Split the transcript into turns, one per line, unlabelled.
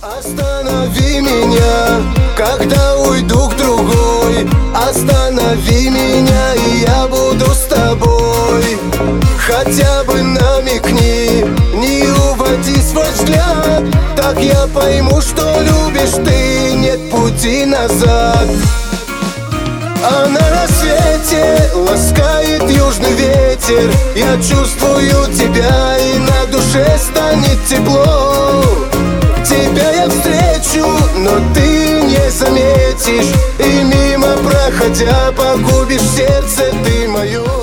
Останови меня, когда уйду к другой. Останови меня, и я буду с тобой. Хотя бы намекни, не уводи свой взгляд. Так я пойму, что любишь ты, нет пути назад. А на рассвете ласкает южный ветер. Я чувствую тебя, и на душе станет тепло. Тебя я встречу, но ты не заметишь, и мимо проходя погубишь сердце ты мое.